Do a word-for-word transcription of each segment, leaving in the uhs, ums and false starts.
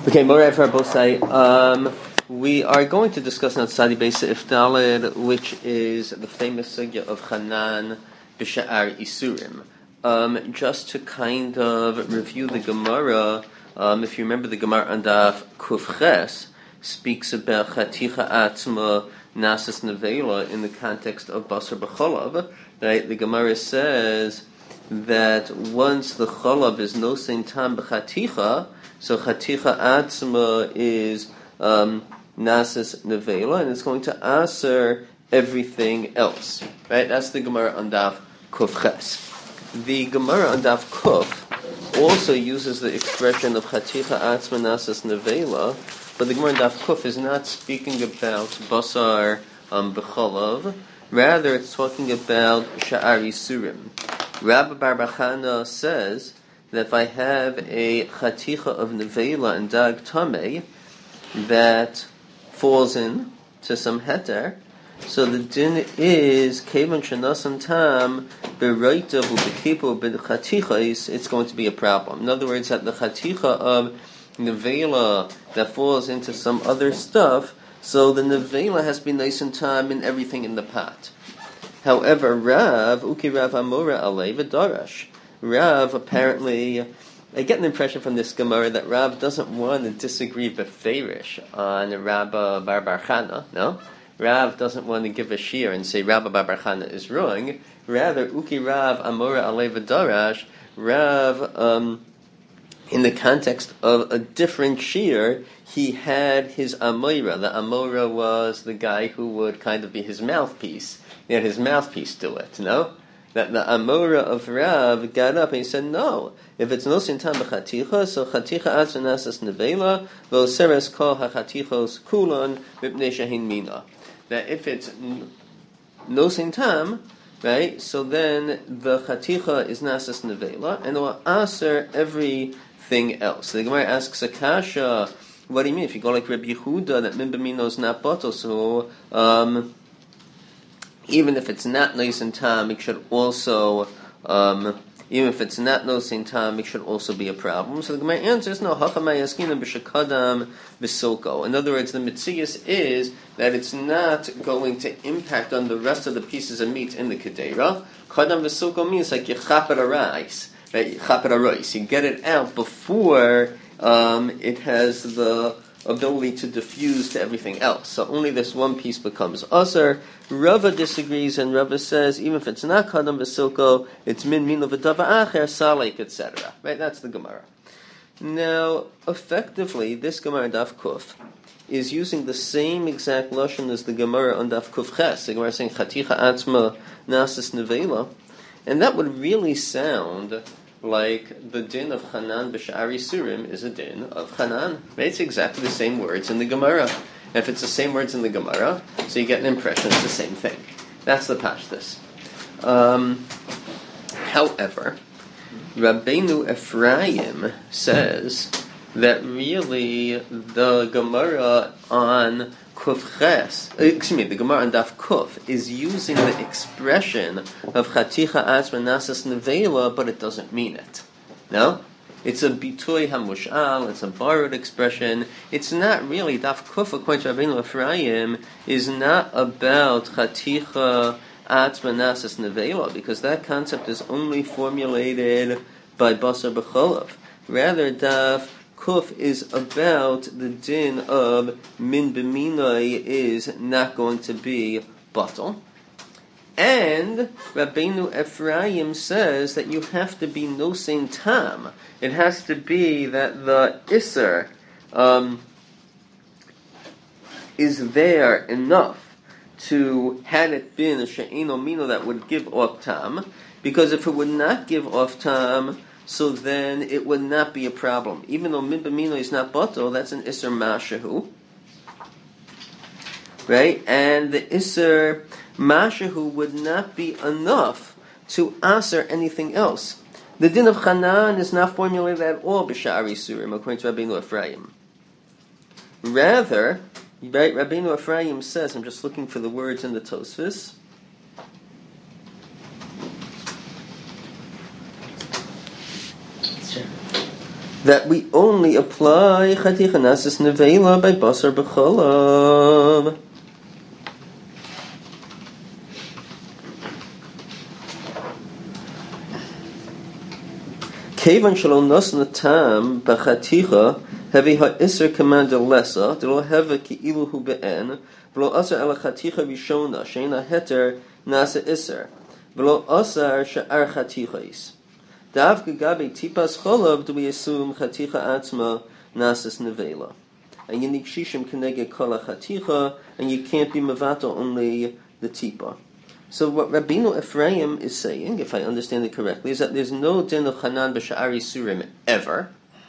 Okay, Moray for Bosai. Um, we are going to discuss now Tzadi Beis Ifdalid, which is the famous sugya of Hanan b'Sha'ar Isurim. Um, just to kind of review the Gemara, um, if you remember the Gemara on Daf Kufches speaks about Chaticha Atzma Nasas Nevela in the context of Basar B'Cholav. Right? The Gemara says that once the Cholav is no sein tam b'Chaticha, so Chaticha Atzma is um, Nasas Nevela, and it's going to answer everything else. Right? That's the Gemara on Daf Kufches. The Gemara on Daf Kuf also uses the expression of Chaticha Atzma Nasas Nevela, but the Gemara on Daf Kuf is not speaking about Basar um, B'Cholav. Rather, it's talking about Sha'ar Yisurim. Rabbi Bar Bachana says that if I have a chaticha of nevela and dag tameh that falls in to some heter, so the din is kevan shenasan tam bereitav ubekipo b'chatichas, it's going to be a problem. In other words, that the chaticha of nevela that falls into some other stuff, so the nevela has been nice and tam in everything in the pot. However, Rav, Uki Rav Amora Alei V'Darash. Rav, apparently, I get an impression from this Gemara that Rav doesn't want to disagree b'feirish on Rabba Bar Bar Chana, no? Rav doesn't want to give a shear and say Rabba Bar Bar Chana is wrong. Rather, Uki Rav Amora Alei V'Darash, Rav, um, in the context of a different shear, he had his Amora. The Amora was the guy who would kind of be his mouthpiece. He had his mouthpiece do it, no? That the Amora of Rav got up and he said, no, if it's no sin tam b'chaticha, so chaticha atzma nasas nevela, v'oseres kol hachatichos kulon mipnei shehin mina. That if it's no sin tam, right, so then the chaticha is nasas nevela, and it will answer everything else. The Gemara asks Akasha, what do you mean? If you go like Rabbi Yehuda, that min b'mino is not bottle, so, um, even if it's not nice and tam, it should also, um, even if it's not nice and tam, it should also be a problem. So the Gemara answers, no, hachamay yaskina b'shakadam v'silko. In other words, the mitzias is that it's not going to impact on the rest of the pieces of meat in the kedera. Kadam v'silko means like you chap it a rice, right? You chap it a rice. You get it out before um, it has the ability to diffuse to everything else. So only this one piece becomes usher. Rava disagrees, and Rava says even if it's not kadam v'silko, it's min mino v'dava acher, salek, et cetera. Right? That's the Gemara. Now, effectively, this Gemara Daf Kuf is using the same exact lashon as the Gemara on Daf Kuf Ches. The Gemara is saying chaticha atzma nasas nevela, and that would really sound like the din of Hanan b'Sha'ar Yisurim is a din of Hanan. It's exactly the same words in the Gemara. And if it's the same words in the Gemara, so you get an impression it's the same thing. That's the pashtus. Um, however, Rabbeinu Ephraim says that really the Gemara on Kuf Ches, excuse me, the Gemara on Daf Kuf is using the expression of Chaticha Atzma Nasas Nevela, but it doesn't mean it. No? It's a bitoy hamushal, it's a borrowed expression. It's not really, Daf Kuf, according to Rabbeinu Ephraim, is not about Chaticha Atzma Nasas Nevela, because that concept is only formulated by Basar B'Cholav. Rather, Daf Kuf is about the din of min b'minai is not going to be batal. And Rabbeinu Ephraim says that you have to be no sein tam. It has to be that the iser um, is there enough to, had it been a she'eno mino that would give off tam, because if it would not give off tam, so then it would not be a problem. Even though min b'mino is not batal, that's an iser mashahu. Right? And the iser mashahu would not be enough to answer anything else. The din of Hanan is not formulated at all b'Sha'ar Yisurim, according to Rabbeinu Ephraim. Rather, right, Rabbeinu Ephraim says, I'm just looking for the words in the Tosfos, that we only apply chaticha nasis nevela by basar b'cholav. Kevan shalom nasna tam b'chaticha hevi ha'isr commander lesa delo heva ki'ilu hu be'en v'lo asar ala chaticha rishona sheina heter nasa isr v'lo asar she'ar chatichais. Dav gegabe tipas cholav do we assume chaticha atzma nasas nevela, and you need shishim keneged kol chaticha, and you can't be mevato only the tipa. So what Rabbeinu Ephraim is saying, if I understand it correctly, is that there's no din of chanan b'sha'ari surim ever.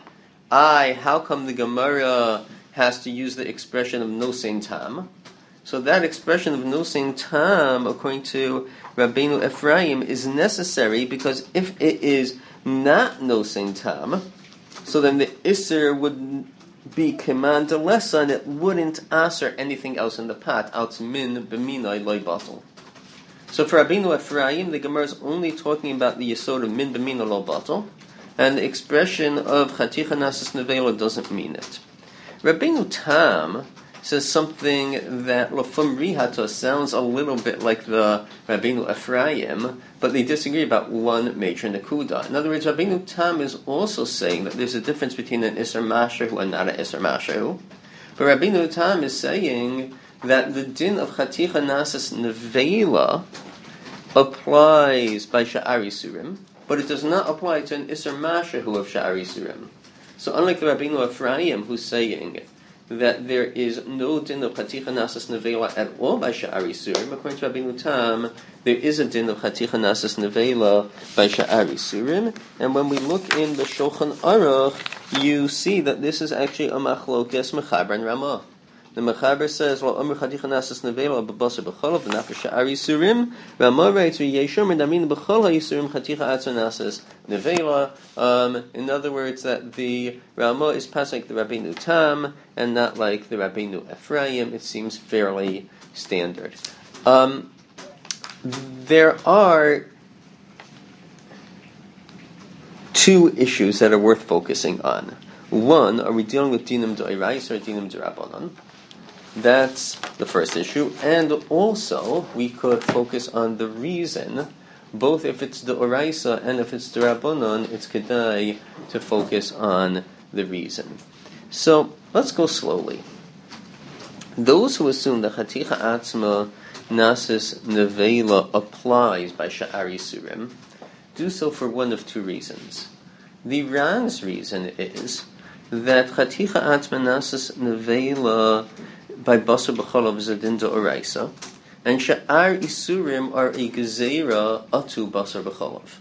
I, how come the Gemara has to use the expression of nosein tam? So that expression of nosein tam, according to Rabbeinu Ephraim, is necessary because if it is not nosein tam, so then the isser would be command lesa, and it wouldn't answer anything else in the pot. Out min b'minai loy batel. So for Rabbeinu Ephraim, the Gemara is only talking about the yesod of min b'minai lo batel, and the expression of chaticha nasas nevela doesn't mean it. Rabbeinu Tam says something that Lafum Rihata sounds a little bit like the Rabbeinu Ephraim, but they disagree about one major Nakuda. In other words, Rabbeinu Tam is also saying that there's a difference between an Isser Mashahu and not an Isser Mashahu. But Rabbeinu Tam is saying that the din of Chaticha Nasas Nevela applies by Sha'ari Surim, but it does not apply to an Isser Mashahu of Sha'ari Surim. So unlike the Rabbeinu Ephraim, who's saying that there is no din of Chaticha Nasas Nevela at all by Sha'ari Surim, according to Rabbeinu Tam, there is a din of Chaticha Nasas Nevela by Sha'ari Surim. And when we look in the Shulchan Aruch, you see that this is actually a machlokes Mechaber and Ramah. The Mechaber says, well, Amr Chaticha Nasas Nevela b'basar b'cholav v'naf Sha'ari Surim. Ramah writes, v'yeshom medamin b'chol ha'yisurim Chaticha atzon Nasas Nevela. Um, in other words, that the Ramah is passing like the Rabbeinu Tam and not like the Rabbeinu Ephraim. It seems fairly standard. Um, there are two issues that are worth focusing on. One, are we dealing with dinim d'orais or dinim d'Rabbanan? That's the first issue. And also, we could focus on the reason, both if it's the oraisa and if it's the Rabbanon, it's kedai to focus on the reason. So, let's go slowly. Those who assume that Chaticha Atzma Nasis Nevela applies by Sha'ari Surim do so for one of two reasons. The Ran's reason is that Chaticha Atzma Nasis Nevela by Basar B'cholav is a din d'oraisa, and Sha'ar Isurim are a Gezeira atu Basar B'cholav.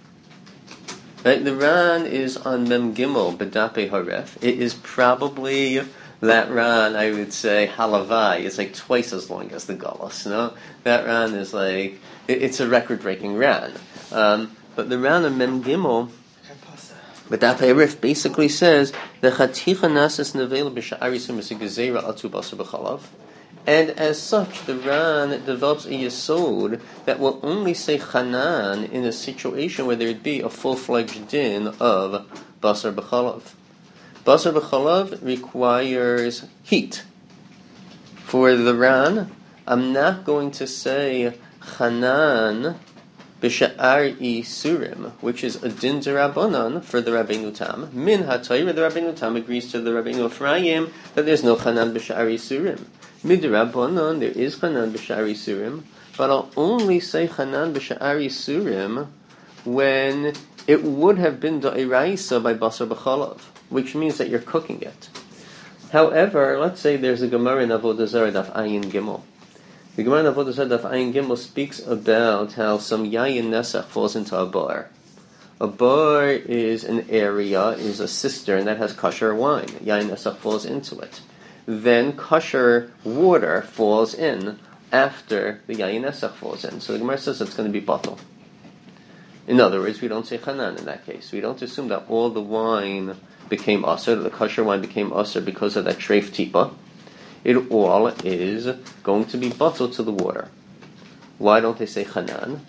Right? The Ran is on Mem Gimel B'dape Haref. It is probably that Ran, I would say, Halavai, is like twice as long as the Galus. No? That Ran is like, it, it's a record-breaking Ran. Um, but the Ran on Mem Gimel But that Arif basically says the Chaticha Nasas Nevela b'Sha'ari Surim is a Gezeira atu basar b'cholav, and as such the Ran develops a yesod that will only say Chanan in a situation where there would be a full-fledged din of basar b'cholav. Basar b'cholav requires heat. For the Ran, I'm not going to say Chanan B'sha'ari Surim, which is a din d'Rabbanan for the Rabbeinu Tam. Min ha'Torah, the Rabbeinu Tam agrees to the Rabbeinu Ephraim that there's no Chanan B'sha'ari Surim. Mid Rabbanan, there is Chanan B'sha'ari Surim, but I'll only say Chanan B'sha'ari Surim when it would have been da'iraisa by Basar B'cholav, which means that you're cooking it. However, let's say there's a Gemara in Avodah Zarah Daf Ayin Gimel. The Gemara in Avodah Zarah Daf Ayin Gimel speaks about how some yayin nesach falls into a bar. A bar is an area, is a cistern that has kosher wine. Yayin nesach falls into it. Then kosher water falls in after the yayin nesach falls in. So the Gemara says it's going to be batel. In other words, we don't say chanan in that case. We don't assume that all the wine became aser, that the kosher wine became aser because of that treif tipa. It all is going to be batel to the water. Why don't they say chanan?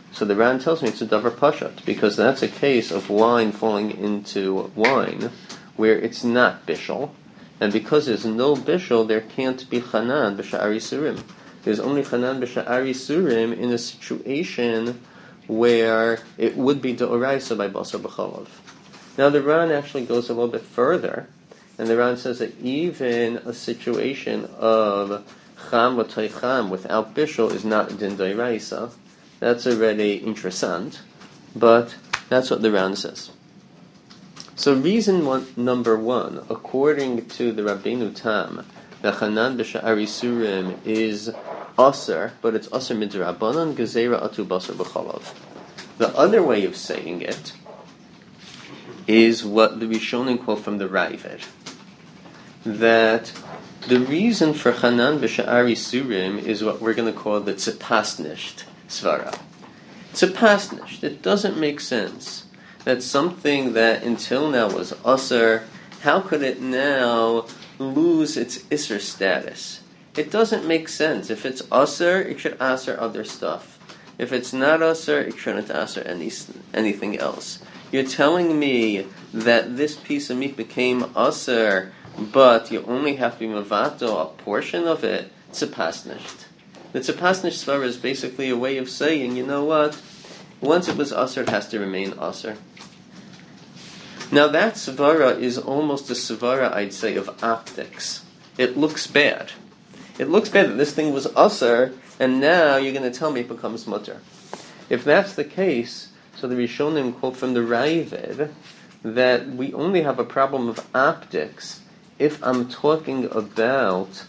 So the Ran tells me it's a davar pashat, because that's a case of wine falling into wine where it's not bishul, and because there's no bishul, there can't be chanan b'sha'ar yisurim. There's only chanan b'sha'ar yisurim in a situation where it would be de'oraisa by basar b'chalav. Now the Ran actually goes a little bit further, and the Ran says that even a situation of cham l'toy cham without bishul is not a din de'oraisa. That's already interessant, but that's what the Ran says. So reason one, number one, according to the Rabbeinu Tam, the Chanan b'sha'ar yisurim is aser, but it's aser midrabanan gezerah atu basar b'chalav. The other way of saying it is what the Rishonim quote from the Raavad, that the reason for Chanan b'sha'ar yisurim is what we're going to call the tzipasnisht svara. Tzipasnisht. It doesn't make sense that something that until now was aser, how could it now lose its iser status? It doesn't make sense. If it's aser, it should aser other stuff. If it's not aser, it shouldn't aser any, anything else. You're telling me that this piece of meat became aser, but you only have to be mavato a portion of it. Tzipasnisht. The tzipasnish svara is basically a way of saying, you know what? Once it was aser, it has to remain aser. Now that svara is almost a svara, I'd say, of optics. It looks bad. It looks bad that this thing was aser, and now you're going to tell me it becomes mutter. If that's the case, so the Rishonim quote from the Raavad that we only have a problem of optics if I'm talking about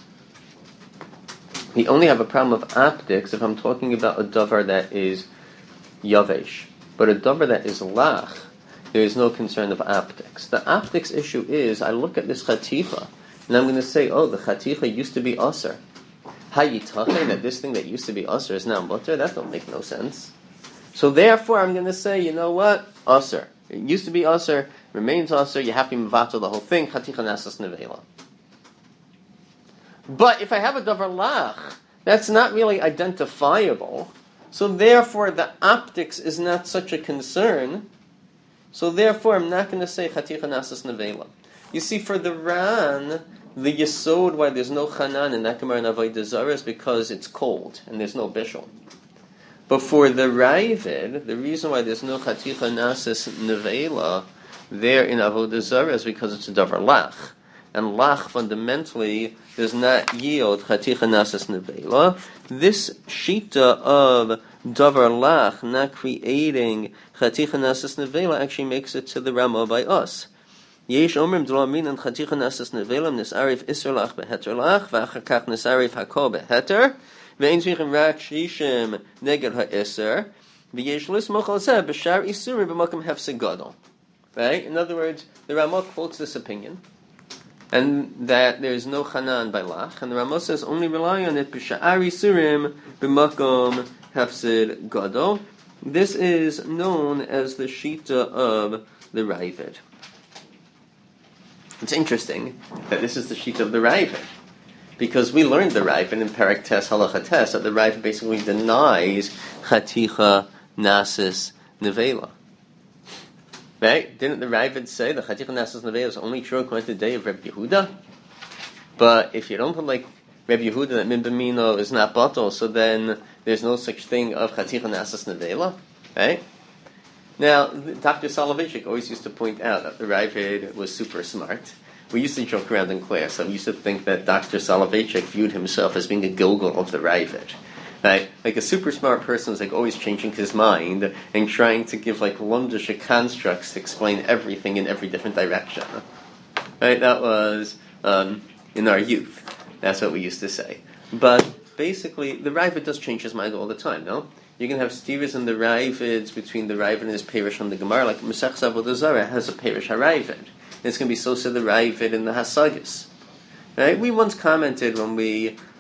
We only have a problem of optics if I'm talking about a davar that is yavesh. But a davar that is lach, there is no concern of optics. The optics issue is, I look at this chaticha, and I'm going to say, oh, the chaticha used to be aser. Hayitachay, that this thing that used to be aser is now mutter? That don't make no sense. So therefore, I'm going to say, you know what? Aser. It used to be aser, remains aser, you have to mevatel the whole thing, chaticha nasas nevela. But if I have a davar lach, that's not really identifiable. So therefore, the optics is not such a concern. So therefore, I'm not going to say chaticha nasas nevela. You see, for the Ran, the yesod why there's no chanan in that gemara in avodah zarah is because it's cold and there's no bishul. But for the Raavad, the reason why there's no chaticha nasas nevela there in avodah zarah is because it's a davar lach. And lach fundamentally does not yield chaticha nasas nevela. This shita of davar lach not creating chaticha nasas nevela actually makes it to the Rama by us. Yesh omrim d'lo min and chaticha nasas nevela nisarif iser lach beheter lach v'achar kach nisarif hakol beheter ve'ein tzrichim rak shishim neged ha'eser v'yesh lismoch al zeh b'shar isuri b'makom hefsek gadol. Right? In other words, the Rama quotes this opinion, and that there is no chanan by lach, and the Rama says only rely on it b'sha'ar yisurim b'makom hefsed gadol. This is known as the shita of the Raavad. It's interesting that this is the shita of the Raavad, because we learned the Raavad in Perek Tes Halacha Tes that the Raavad basically denies chaticha nasis nevela. Right? Didn't the Raavad say the chaticha nasas nevela is only true according to the day of Reb Yehuda? But if you don't put like Reb Yehuda that min b'mino is not batal, so then there's no such thing of chaticha nasas nevela, right? Now, Doctor Soloveitchik always used to point out that the Raavad was super smart. We used to joke around in class. I used to think that Doctor Soloveitchik viewed himself as being a Gilgal of the Raavad. Right? Like a super smart person is like always changing his mind and trying to give like lumdisha constructs to explain everything in every different direction. Right? That was um, in our youth. That's what we used to say. But basically, the Raavad does change his mind all the time, no? You can have steers in the Raavads between the Raavad and his Perish on the Gemara, like Masech Avodah Zarah has a Perish HaRaavad. It's going to be so said the Raavad in the Hasagas. Right? We once commented when we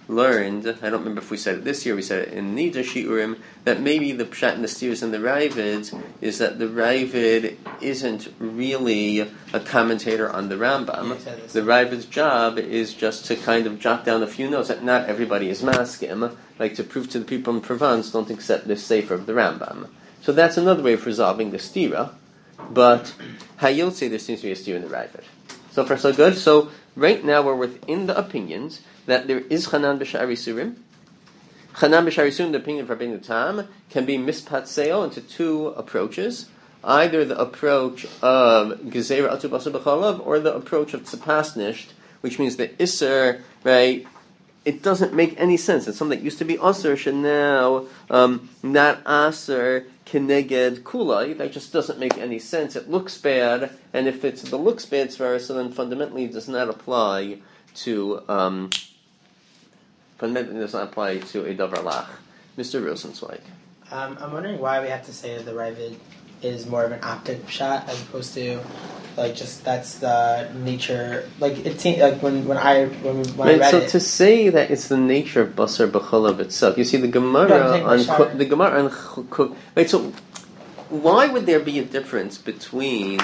learned, I don't remember if we said it this year, we said it in Nida Shiurim, that maybe the Pshat and the Steers and the Ravid is that the Ravid isn't really a commentator on the Rambam. The Ravid's job is just to kind of jot down a few notes that not everybody is maskim, like to prove to the people in Provence don't accept the Sefer of the Rambam. So that's another way of resolving the Stira, but Hayotze, there seems to be a Stira in the Ravid. So far so good. So right now we're within the opinions that there is Chanan b'Sha'ar Yisurim. Chanan b'Sha'ar Yisurim, the opinion of Rabbeinu Tam, can be mispatseo into two approaches. Either the approach of Gezerah Atu Basar B'Chalav or the approach of Tzapasnisht, which means the Isser, right, it doesn't make any sense. It's something that used to be Asr, should now um, not Asr Keneged Kulai. That just doesn't make any sense. It looks bad, and if it's the looks bad Svara, so then fundamentally it does not apply to... Um, fundamentally does not apply to a davar lach. Mister Rosenzweig. Um, I'm wondering why we have to say that the Ravid is more of an optic shot as opposed to like just that's the nature. Like it seems like when when I when, when right, I read so it. to say that it's the nature of basar b'chalav itself, you see the Gemara No, on Ko- the Gemara on Ko- right. So why would there be a difference between?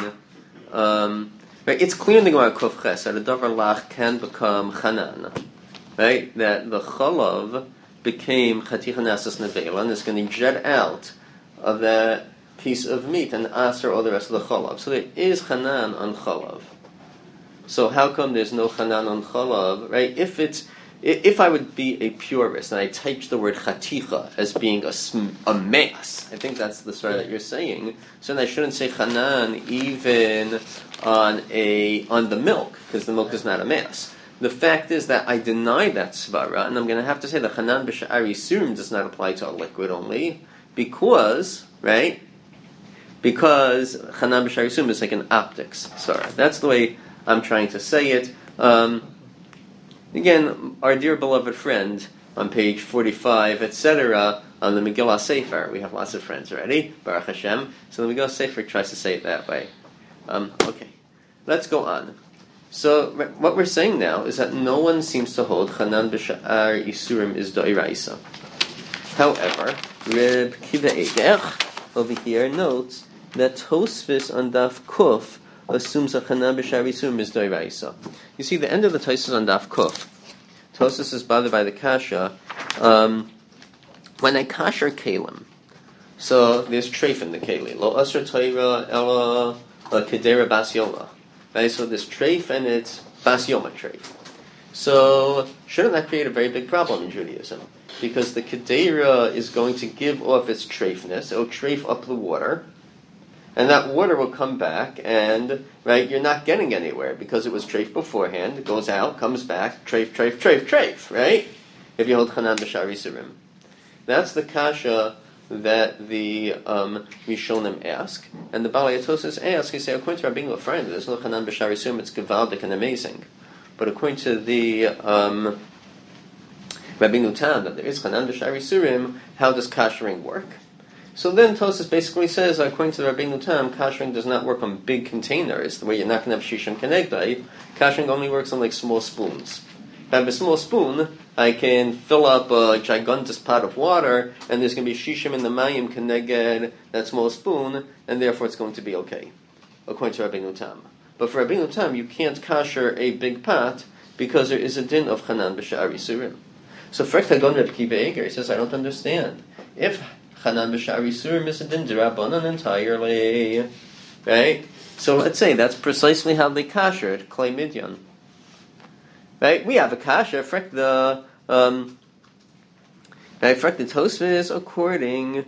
Um, right, it's clear in the Gemara Kuf Ches that a davar lach can become chanan. Right, that the chalav became chaticha nasas nevela and is going to jet out of that piece of meat and aser all the rest of the chalav. So there is chanan on chalav. So how come there's no chanan on chalav? Right? If it's if I would be a purist and I typed the word chaticha as being a, a mass, I think that's the story that you're saying. So then I shouldn't say chanan even on a on the milk because the milk is not a mass. The fact is that I deny that svara, and I'm going to have to say that Chanan b'Sha'ar Yisurim does not apply to a liquid only, because, right, because Chanan b'Sha'ar Yisurim is like an optics svara. That's the way I'm trying to say it. Um, again, our dear beloved friend on page forty-five, et cetera, on the Megillah Sefer, we have lots of friends already, Baruch Hashem, so the Megillah Sefer tries to say it that way. Um, okay, let's go on. So what we're saying now is that no one seems to hold Chanan b'Sha'ar Yisurim is Doiraisa. However, Reb Kiva Eger over here notes that Tosfos on Daf Kuf assumes that Chanan b'Sha'ar Yisurim is Doiraisa. You see, the end of the Tosfos on Daf Kuf, Tosfos is bothered by the kasha. Um, when I kasher kalim, so there's treif in the keli. Lo asr toira ela kedera bas yoma. Right, so this treif and it's bas yoma treif. So shouldn't that create a very big problem in Judaism? Because the kedera is going to give off its treifness. It'll treif up the water, and that water will come back, and right, you're not getting anywhere because it was treif beforehand. It goes out, comes back, treif, treif, treif, treif. Right? If you hold Chanan b'Sha'ar Yisurim, that's the kasha that the um, Rishonim ask, and the Balei Tosfos ask. He say, according to Rabbeinu Ephraim, there's no Chanan b'Sha'ar Yisurim. It's gevaldik and amazing, but according to the um, Rabbeinu Tam, that there is Chanan b'Sha'ar Yisurim, how does kashering work? So then Tosfos basically says, according to the Rabbeinu Tam, kashering does not work on big containers, the way you're not going to have shishim kenegdai. Kashering only works on like small spoons. If I have a small spoon, I can fill up a gigantic pot of water, and there's going to be shishim in the mayim keneged that small spoon, and therefore it's going to be okay, according to Rabbeinu Tam. But for Rabbeinu Tam, you can't kasher a big pot because there is a din of Chanan b'Sha'ar Yisurim. So Frek Hagon Reb Kiva Eger says, I don't understand. If Chanan b'Sha'ar Yisurim is a din d'Rabbanan entirely, right? So let's say that's precisely how they kashered Klei Midyan. Right? We have a kasher, Frek the um, right, Frek the Tosfos according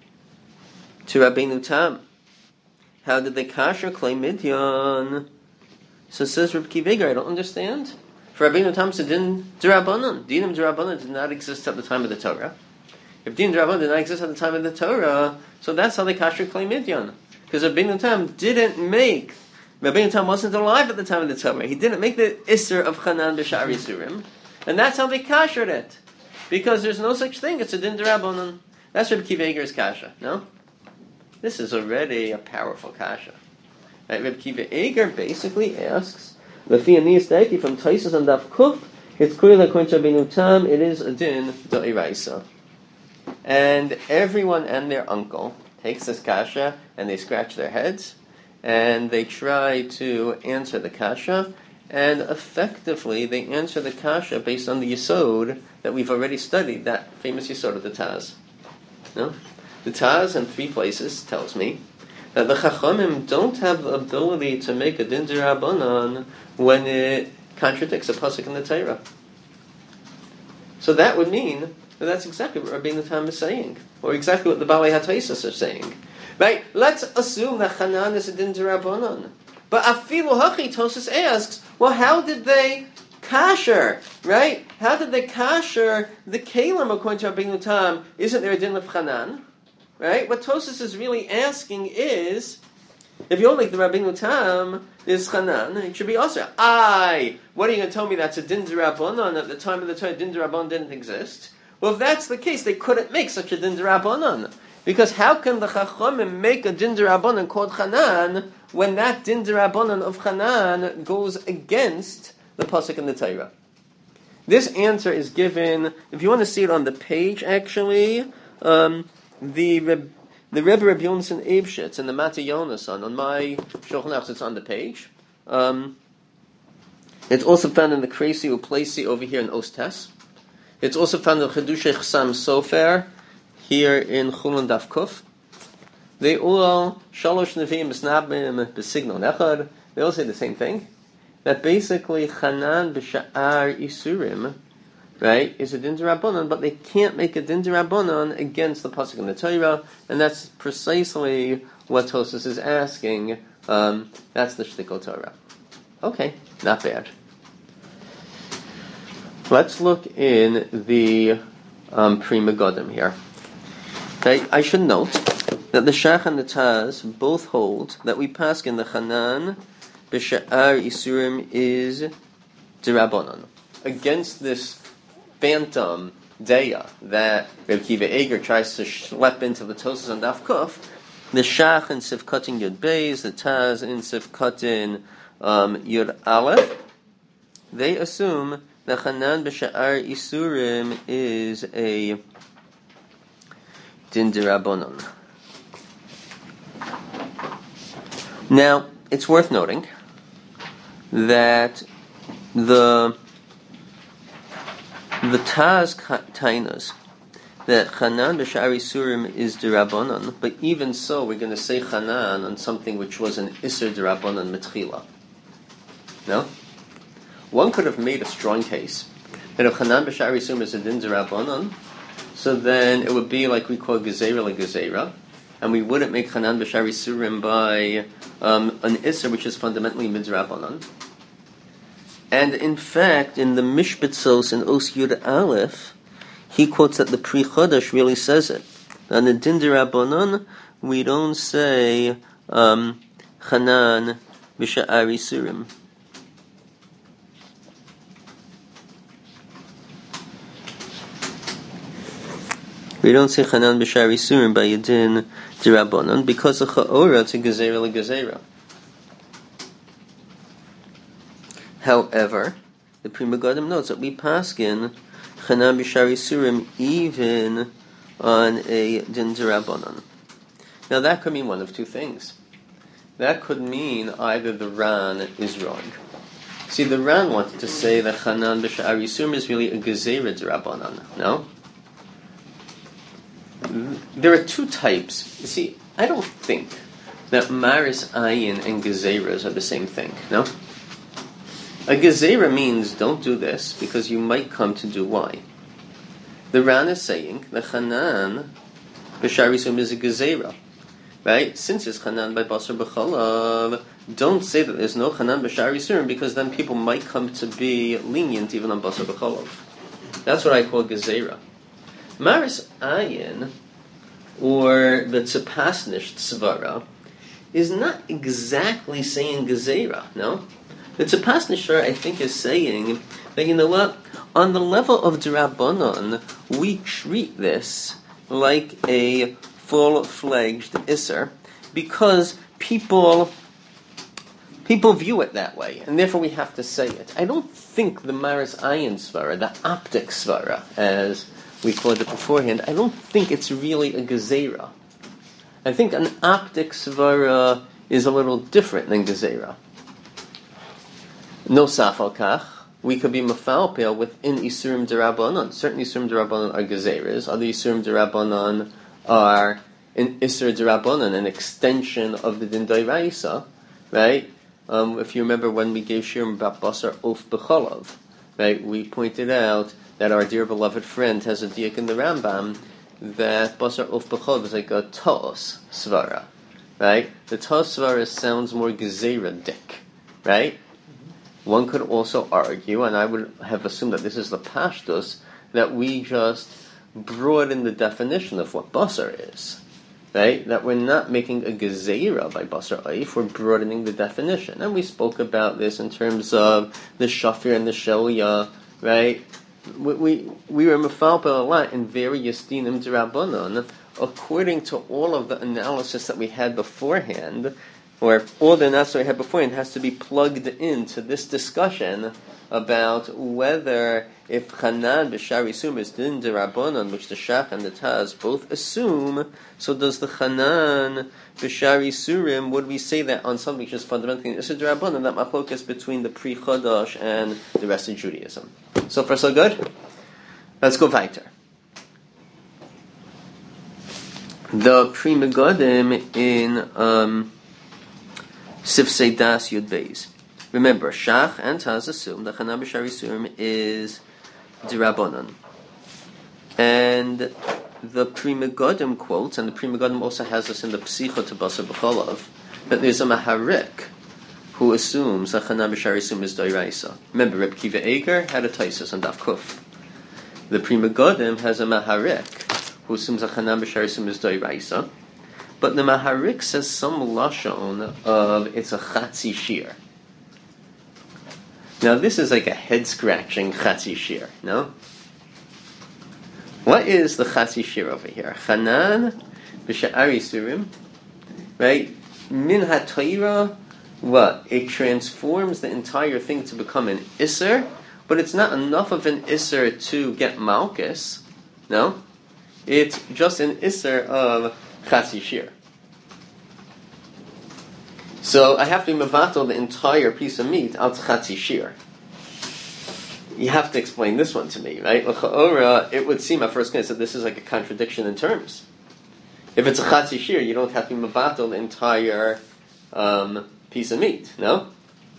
to Rabbeinu Tam. How did they kasher Klei Midyan? So says Reb Kiva Eger, I don't understand. For Rabbeinu Tam, it's a din d'Rabbanan. Dinim d'Rabbanan did not exist at the time of the Torah. If din d'Rabbanan did not exist at the time of the Torah, so that's how they kasher Klei Midyan. Because Rabbeinu Tam didn't make, Rabbeinu Tam wasn't alive at the time of the Torah. He didn't make the Isser of Chanan b'Sha'ar Yisurim, and that's how they kashered it. Because there's no such thing, it's a din d'Rabbanan. That's Reb Kiva Eger's kasha, no? This is already a powerful kasha. Right? Reb Kiva Eger basically asks, the Fianiyas Daiki from Tosfos and Daf Kuf, It's clear that according to Rabbeinu Tam, it is a din d'oraisa. And everyone and their uncle takes this kasha and they scratch their heads and they try to answer the kasha, and effectively they answer the kasha based on the yesod that we've already studied, that famous yesod of the Taz. No? The Taz in three places tells me that the Chachamim don't have the ability to make a din d'Rabbanan when it contradicts a pasuk in the Torah. So that would mean that that's exactly what Rabbeinu Tam is saying, or exactly what the Balei HaTaisus are saying. Right? Let's assume that Chanan is a din d'Rabbanan. But Afilu Hachi, Tosas asks, well, how did they kasher, right? How did they kasher the Kalim according to Rabbeinu Tam? Isn't there a din of Chanan? Right? What Tosas is really asking is, if you're like the Rabbeinu Tam is Chanan, it should be also. Aye, what are you going to tell me that's a din d'Rabbanan? At the time of the Torah, din d'Rabbanan didn't exist. Well, if that's the case, they couldn't make such a din d'Rabbanan. Because how can the Chachamim make a din d'Rabbanan called Chanan when that din d'Rabbanan of Chanan goes against the pasuk in the Torah? This answer is given, if you want to see it on the page, actually, um, the Reb, the Rebbe Reb Yonson Eibshitz and the Mata Yonason, on my Shulchan Aruch, it's on the page. Um, it's also found in the Kresi Uplesi over here in Ostes. It's also found in Chedushei Chsam Sofer, here in Chulun Daf Kuf. They all, Shalosh Nevi'im B'snabim B'signon Echad, they all say the same thing. That basically Chanan B'sha'ar Isurim, right, is a din d'Rabbanan, but they can't make a din d'Rabbanan against the pasuk in the Torah, and that's precisely what Tosas is asking. Um, that's the Shtikol Torah. Okay, not bad. Let's look in the um, Pri Megadim here. Okay, I should note that the Shach and the Taz both hold that we pass in the Chanan b'sha'ar Isurim is d'Rabbanan. Against this phantom deya that Reb Kiva Eger tries to schlep into the Tosas and Daf Kuf, the Shach in Sivkatin Yud Beis, the Taz in Sivkatin um, Yud Aleph, they assume that Chanan b'sha'ar Isurim is a din d'Rabbanan. Now, it's worth noting that the the Taz Tainas that Chanan b'sha'ar Isurim is d'Rabbanan, but even so, we're going to say Chanan on something which was an Isser d'Rabbanan Mitchila. No? One could have made a strong case that if Chanan b'sha'ar Isurim is a din d'Rabbanan, so then it would be like we call Gezerah le Gezerah, and we wouldn't make Chanan b'sha'ar Isurim by um, an Isser which is fundamentally midrabanan. And in fact, in the Mishbetzos in Os Yud Aleph, he quotes that the Pri Chodesh really says it. On the din d'Rabbanan, we don't say um, Chanan b'sha'ar Isurim. We don't say Chanan b'sha'ar Isurim by a din d'Rabbanan because the Cha'ora it's a Gezerah le Gezerah. However, the Pri Megadim notes that we paskin Chanan b'sha'ar Isurim even on a din d'Rabbanan. Now that could mean one of two things. That could mean either the Ran is wrong. See, the Ran wanted to say that Chanan b'sha'ar Isurim is really a Gezerah d'Rabbanan. No? There are two types. You see, I don't think that Maris Ayin and Gezeras are the same thing, no? A Gezerah means don't do this because you might come to do Y. The Ran is saying that Chanan b'sha'ar Isurim is a Gezerah, right? Since it's Chanan by Basar B'chalav, don't say that there's no Chanan b'sha'ar Isurim because then people might come to be lenient even on Basar B'chalav. That's what I call Gezerah. Maris Ayin, or the Tzipasnish Tzvara, is not exactly saying Gezerah, no? The Tzipasnish, I think, is saying that, you know what, on the level of d'Rabbanan, we treat this like a full-fledged Isser, because people People view it that way, and therefore we have to say it. I don't think the Maris Ayin Svara, the optic Svara, as we called it beforehand, I don't think it's really a Gezerah. I think an optic Svara is a little different than Gezerah. No Safal Kach, we could be Mafalpil within Isurim Derabanan. Certain Isurim Derabanan are Gezeras, other Isurim Derabanan are an Isur Derabanan, an extension of the Din Dairaisa, right? Um, if you remember when we gave Shirim about Basar Of B'cholav, right, we pointed out that our dear beloved friend has a diak in the Rambam that Basar Of B'cholav is like a Ta'os Svara, right? The Ta'os Svara sounds more Gezerah-dik, right? Mm-hmm. One could also argue, and I would have assumed that this is the Pashtus, that we just broaden the definition of what Basar is. Right? That we're not making a gezerah by Basar Oif, we're broadening the definition. And we spoke about this in terms of the Shafir and the Shelia, right? We we, we were mefalpel a lot in various dinim d'Rabbanan, according to all of the analysis that we had beforehand, or all the analysis we had beforehand has to be plugged into this discussion about whether if Chanan b'Shar Yisum is din d'Rabbanan, which the Shach and the Taz both assume, so does the Chanan b'Shar Yisurim, would we say that on something which is fundamentally an Isur d'Rabbanan, that machlokas between the pre-Chodosh and the rest of Judaism? So far so good? Let's go weiter. The Pri Megadim in um, Sifsei Das Yud Beis. Remember, Shach and Taz assume that Chanan b'Shar Yisurim is d'Rabbanan. And the Pri Megadim quotes, and the Pri Megadim also has this in the Psicha to Basar B'cholav, that there's a Maharik who assumes that Chanan b'Shar Yisurim is d'Oraisa. Remember, Reb Kiva Eger had a Taisus on Daf Kuf. The Pri Megadim has a Maharik who assumes that Chanan b'Shar Yisurim is d'Oraisa, but the Maharik says some lashon of it's a Chatzi Shir. Now this is like a head-scratching Chatzi Shir, no? What is the Chatzi Shir over here? Chanan b'Shar Yisurim, right? Min HaTorah, what? It transforms the entire thing to become an Isser, but it's not enough of an Isser to get Malkus, no? It's just an Isser of Chatzi Shir. So I have to mevatel the entire piece of meat al Chatzi Shir. You have to explain this one to me, right? L'cha'ora, it would seem at first glance that this is like a contradiction in terms. If it's a Chatzi Shir, you don't have to mevatel the entire um, piece of meat, no?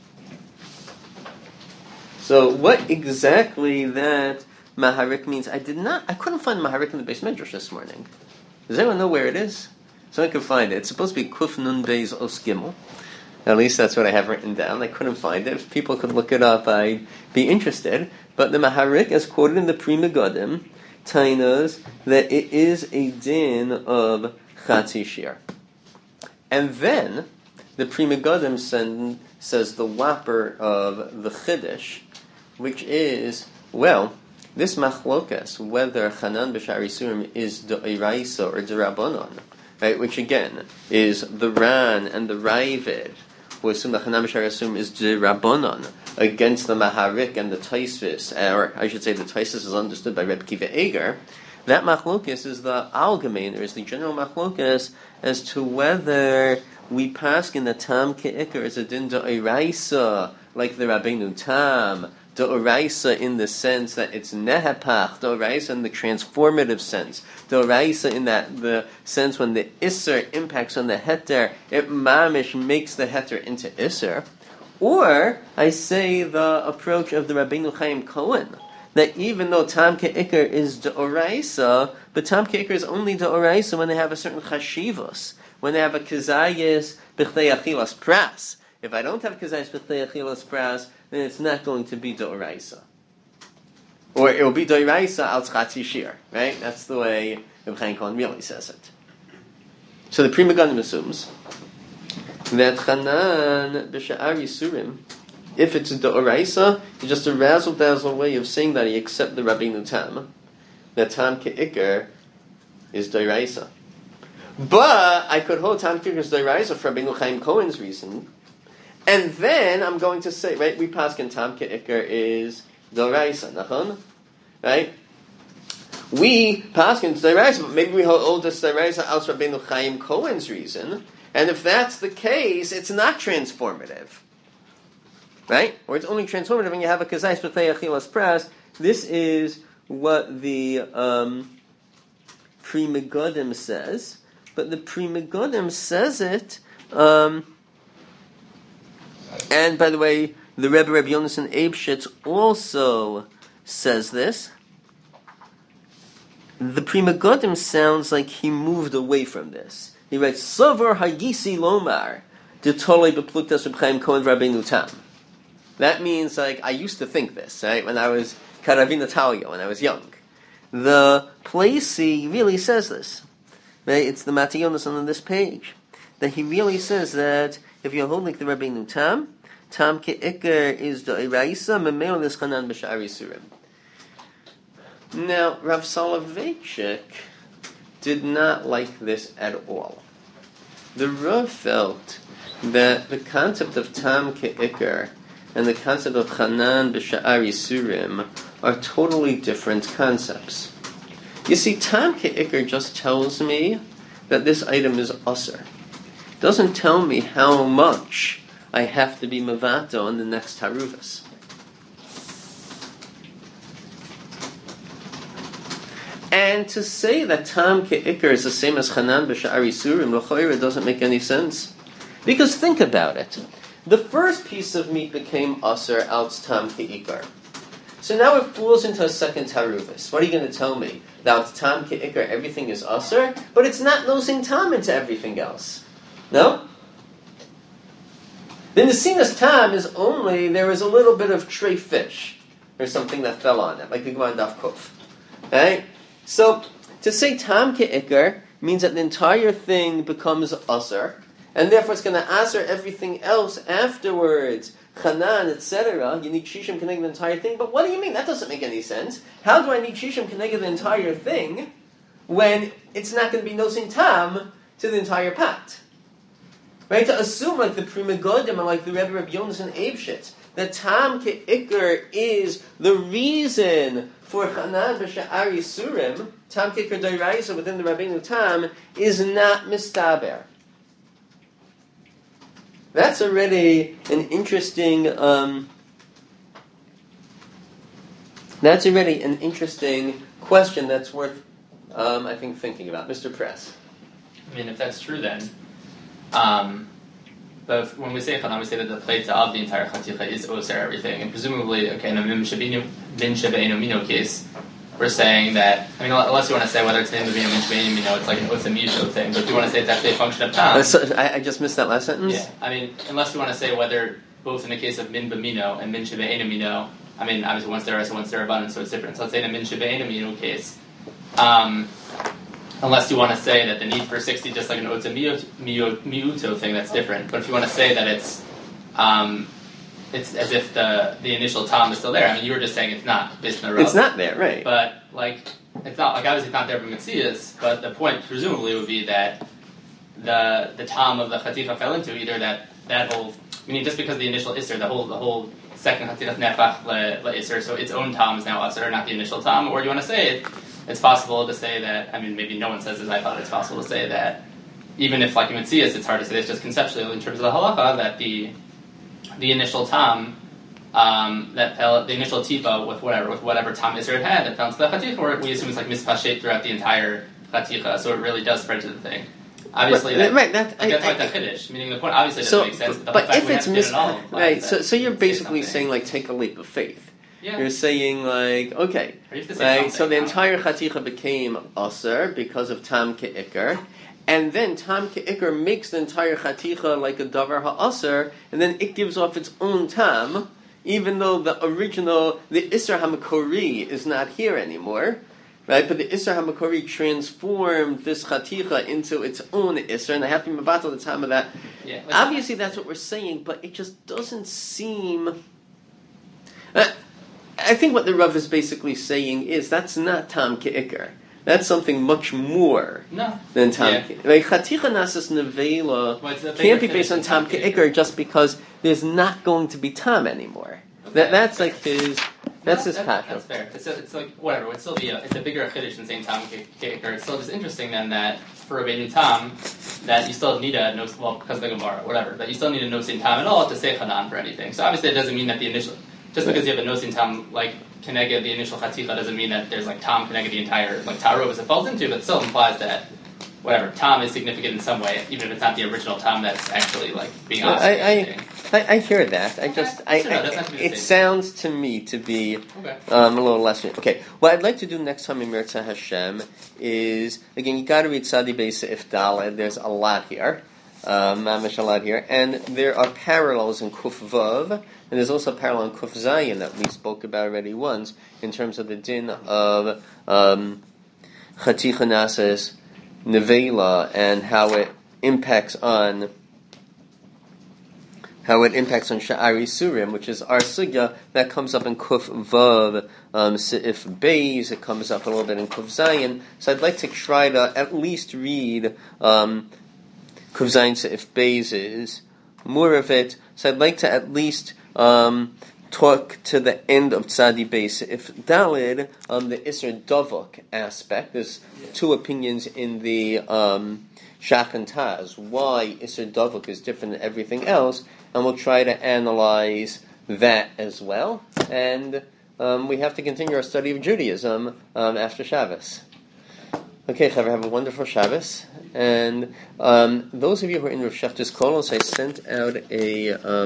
So what exactly that Maharik means? I did not, I couldn't find Maharik in the Beis Midrash this morning. Does anyone know where it is? Someone can find it. It's supposed to be Kuf Nun Beis Os Gimel. At least that's what I have written down. I couldn't find it. If people could look it up, I'd be interested. But the Maharik, as quoted in the Pri Megadim, tainas that it is a din of Chatzi Shir. And then the Pri Megadim send, says the whopper of the Chiddush, which is, well, this machlokas, whether Chanan b'Shar Yisurim is d'Oraisa or d'Rabbanan, right, which again is the Ran and the Ravid, who assume that Chanan b'Shar Yisurim is d'Rabbanan, against the Maharik and the Taisvis, or I should say the Taisvis is understood by Reb Kiva Eger. That machlokas is the algemein, or is the general machlokas as to whether we pass in the Tam Ke'ikar as a din d'Oraisa, like the Rabbeinu Tam, d'Oraisa in the sense that it's nehepach, d'Oraisa in the transformative sense, d'Oraisa in that the sense when the Isser impacts on the Heter, it mamish makes the Heter into Isser. Or, I say the approach of the Rabbeinu Chaim Cohen, that even though Tam Ke'ikar is d'Oraisa, but Tam Ke'ikar is only d'Oraisa when they have a certain chashivos, when they have a kizayis b'chdei achilas pras. If I don't have kizayis b'chdei achilas pras, then it's not going to be d'Oraisa. Or it will be d'Oraisa al Chatzi Shir, right? That's the way Reb Chaim Cohen really says it. So the Pri Megadim assumes that Chanan b'Shar Yisurim, if it's d'Oraisa, it's just a razzle-dazzle way of saying that he accepts the Rabbeinu Tam, that Tam Ke'ikar is d'Oraisa. But I could hold Tam Ke'ikar is d'Oraisa for Rabbeinu Chaim Cohen's reason, And then I'm going to say, right, we paskin tam ke'ikr is doraisa, nachon? Right? We paskin doraisa, but maybe we hold this doraisa aus Rabbeinu Chaim Cohen's reason, and if that's the case, it's not transformative. Right? Or it's only transformative when you have a kazais b'tei achilas pras. This is what the um, Pri Megadim says, but the Pri Megadim says it, um, and by the way, the Rebbe Rebbe Yonason Eibshitz also says this. The Pri Megadim sounds like he moved away from this. He writes, Sovar Hagisi Lomar, Detolei Bepluktas Reb Chaim Cohen Rabbeinu Tam. That means, like, I used to think this, right, when I was Karavin Natalia, when I was young. The Placey really says this. Right? It's the Matayonis on this page. That he really says that if you hold like the Rabbeinu Tam, Tam Ke'ikr is the Iraisa, Memeo Nischanan B'Sha'ar Yisurim. Now, Rav Soloveitchik did not like this at all. The Rav felt that the concept of Tam Ke'ikr and the concept of Chanan B'Sha'ar Yisurim are totally different concepts. You see, Tam Ke'ikr just tells me that this item is usher. It doesn't tell me how much I have to be Mavato on the next Haruvas. And to say that Tam Ke'ikr is the same as Chanan B'Sha'ar Yisurim, L'choira, doesn't make any sense. Because think about it. The first piece of meat became Aser out Tam Ke'ikar. So now it falls into a second Taruvis. What are you going to tell me? That Tam Ke'ikar, everything is Aser, but it's not nosing Tam into everything else. No? The Nesinas Tam is only, there is a little bit of tray fish, or something that fell on it, like the Gemara Daf Kuf. Right? So, to say Tam Ke'ikar means that the entire thing becomes Aser, and therefore it's going to answer everything else afterwards, Chanan, et cetera. You need Shishim connected the entire thing. But what do you mean? That doesn't make any sense. How do I need Shishim connected the entire thing when it's not going to be nosing Tam to the entire pot? Right? To assume like the Pri Megadim or like the Rebbe Rebbe Yonason Eibshitz, that Tam Ke'ikr is the reason for Chanan B'Sha'ar Yisurim, Tam Ke'ikr Doiraisa within the Rabbeinu Tam, is not mistaber. That's already an interesting. Um, that's already an interesting question. That's worth, um, I think, thinking about, Mister Press. I mean, if that's true, then, um, but if, when we say chanan, we say that the plate of the entire chaticha is oser everything, and presumably, okay, in a min shebeinu mino case, we're saying that. I mean, unless you want to say whether it's min shebeinu min shebeinu mino, it's like an oser mito thing. But if you want to say it's actually a function of time, uh, so, I, I just missed that last sentence. Yeah, I mean, unless you want to say whether both in the case of min b'mino and min shebeinu mino. I mean, obviously one's there, so one's there abundant, so it's different. So let's say in a min shebeinu mino case. Um, Unless you want to say that the need for sixty, just like an Otza Miuto thing, that's different. But if you want to say that it's um, it's as if the the initial Tom is still there. I mean, you were just saying it's not based on the It's not there, right? But like, it's not like obviously it's not there from Metzias. But the point presumably would be that the the Tom of the Chatifa fell into either that that whole. I mean, just because the initial Isser, the whole the whole second Chatifa Nefach le, le Isser, so its own Tom is now Isser, not the initial Tom. Or do you want to say it? It's possible to say that, I mean, maybe no one says this, I thought it's possible to say that even if, like you would see us, it's hard to say this just conceptually in terms of the halacha, that the the initial tam, um, that fell, the initial tifa with whatever, with whatever tam Isser it had, that fell into the chaticha, or we assume it's like mispashet throughout the entire chaticha, so it really does spread to the thing. Obviously, right, that, right, that, like, that's I, like I, the chiddush, meaning the point obviously doesn't so, make sense, but, but the fact if we it's have mis- to all right, so, so you're basically saying, like, take a leap of faith. Yeah. You're saying, like, okay, right, so the entire chaticha became aser because of tam ke'ikr, and then tam ke'ikr makes the entire chaticha like a davar ha'aser, and then it gives off its own tam, even though the original, the isser hamakori is not here anymore, right? But the isser hamakori transformed this chaticha into its own isser, and I have to be mevatel the time of that. Yeah, Obviously, that's what we're saying, but it just doesn't seem. Uh, I think what the Rav is basically saying is that's not tam ke'ikr. That's something much more No. than Tam. Yeah. Like Chaticha Nasas Nevela Well, it's a bigger can't be finish based on than Tam Tam Ke'ikr just because there's not going to be Tam anymore. That Okay. that's like his that's No, his that, passion. That's fair. It's, a, it's like whatever. It's still be a, it's a bigger chiddush than saying Tam Ke'ikr. It's still just interesting then that for a Beinu Tam that you still need a no well because of the Gemara whatever that you still need a nosin Tam at all to say Chanan for anything. So obviously it doesn't mean that the initial just because you have a nosin Tam like Keneged the initial Chaticha doesn't mean that there's like Tam Keneged the entire like Tarov as it falls into, but it still implies that whatever Tam is significant in some way, even if it's not the original Tam that's actually like being Well, asked. I, I, I I hear that. I just I, So no, that's I not to be the it same. sounds to me to be Okay. um, a little less. Okay, what I'd like to do next time in Mirza Hashem is again you got to read Sadi Beis Ifdala. There's a lot here, um, mamish a lot here, and there are parallels in Kuf Vav, and there's also a parallel in Kuf Zayin that we spoke about already once in terms of the din of um, Chaticha Nasas Nevela and how it impacts on. How it impacts on Sha'ari Surim, which is our sugya that comes up in Kuf Vav, um, Seif Beis, it comes up a little bit in Kuf Zayin. So I'd like to try to at least read um, Kuf Zayin Seif Beis, more of it. So I'd like to at least um, talk to the end of Tzadi Beis. If Dalid, um, the Isser Dovuk aspect, there's two opinions in the um, Shach and Taz, why Isser Dovuk is different than everything else, and we'll try to analyze that as well. And um, we have to continue our study of Judaism um, after Shabbos. Okay, Chaver, have a wonderful Shabbos. And um, those of you who are in Rav Shechter's Kolos, I sent out a... Um,